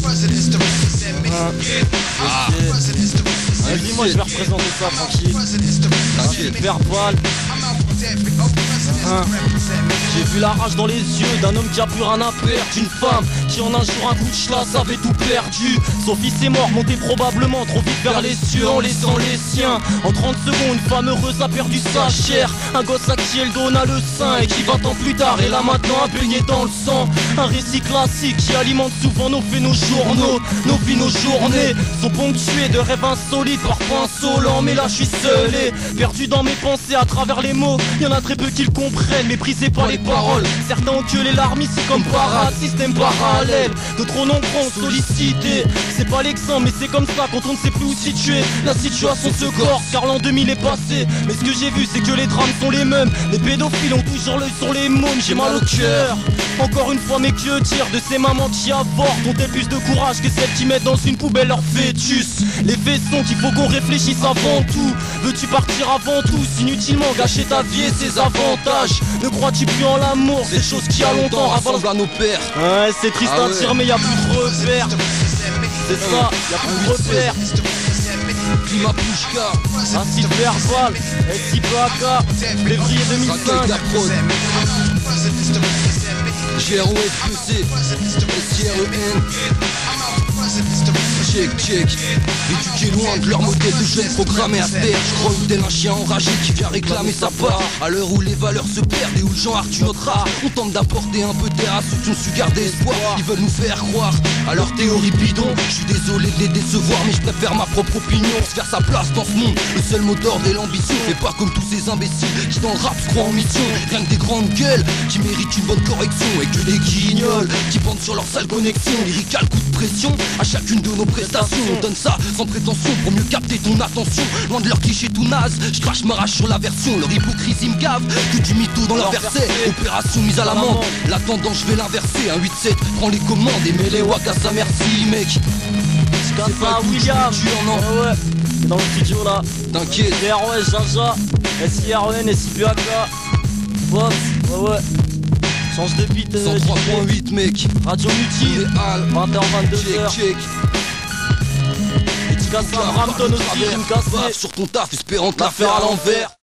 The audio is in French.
Vas-y, moi je vais représenter ça tranquille. T'inquiète, verbal. J'ai vu la rage dans les yeux d'un homme qui a plus rien à perdre, d'une femme qui en un jour un coup de chlasse avait tout perdu. Son fils est mort, monté probablement trop vite vers les cieux en laissant les siens. En 30 secondes, une femme heureuse a perdu sa chair. Un gosse à qui elle donna le sein et qui 20 ans plus tard est là maintenant imprégné dans le sang. Un récit classique qui alimente souvent nos faits, nos journaux. Nos vies, nos journées sont ponctuées de rêves insolites, parfois insolents. Mais là je suis seul et perdu dans mes pensées à travers les mots. Y'en a très peu qui le comprennent, méprisés par les paroles. Certains ont que les larmes ici comme parade, système parallèle. D'autres en nombreux sollicités. C'est pas l'exemple mais c'est comme ça quand on ne sait plus où situer la situation se corse, car l'an 2000 est passé. Mais ce que j'ai vu c'est que les drames sont les mêmes. Les pédophiles ont toujours l'œil sur les mômes, j'ai mal au cœur. Encore une fois mais que dire de ces mamans qui avortent? Ont-elles plus de courage que celles qui mettent dans une poubelle leur fœtus? Les faits sont qu'il faut qu'on réfléchisse avant tout. Veux-tu partir avant tout? Inutilement gâcher ta vie et ses avantages. Ne crois-tu plus en l'amour? Cette chose qui a longtemps rassemble à nos pères. Ouais, c'est triste à dire mais y'a plus de repères. C'est ça, y'a plus de repères. Climat Pouchka, Acide verbal, SIPAK, février 2005. GROFEC, SIREN. Check. Éduqués loin de leur modèle de jeunes programmés à terre. Je crois tel un chien enragé qui vient réclamer sa part. À l'heure où les valeurs se perdent et où le genre tue notre art, on tente d'apporter un peu d'air à ceux qui ont su garder espoir. Ils veulent nous faire croire à leur théorie bidon. Je suis désolé de les décevoir mais je préfère ma propre opinion. Se faire sa place dans ce monde, le seul mot d'ordre est l'ambition. Fais pas comme tous ces imbéciles qui dans le rap se croient en mission. Rien que des grandes gueules qui méritent une bonne correction. Et que des guignols qui pendent sur leur sale connexion. Lyrical coup de pression à chacune de nos prestations. On donne ça sans prétention pour mieux capter ton attention. Loin de leur cliché tout naze, je crache ma rage sur la version. Leur hypocrisie me gave, que du mytho dans leur verset. Opération mise à l'amende, la tendance je vais l'inverser. Un 8-7, prends les commandes et mets les wack à sa merci mec. C'est pas William, ouais, c'est dans le studio là. T'inquiète. GROS, Jaja, SIREN, SIPAK, Boss, ouais. Change de beat, 103.8 mec. Radio Mutive, 20h, 22h. Check. Dédicace à Brampton aussi, une cassée. Sur ton taf, espérant te la faire à l'envers.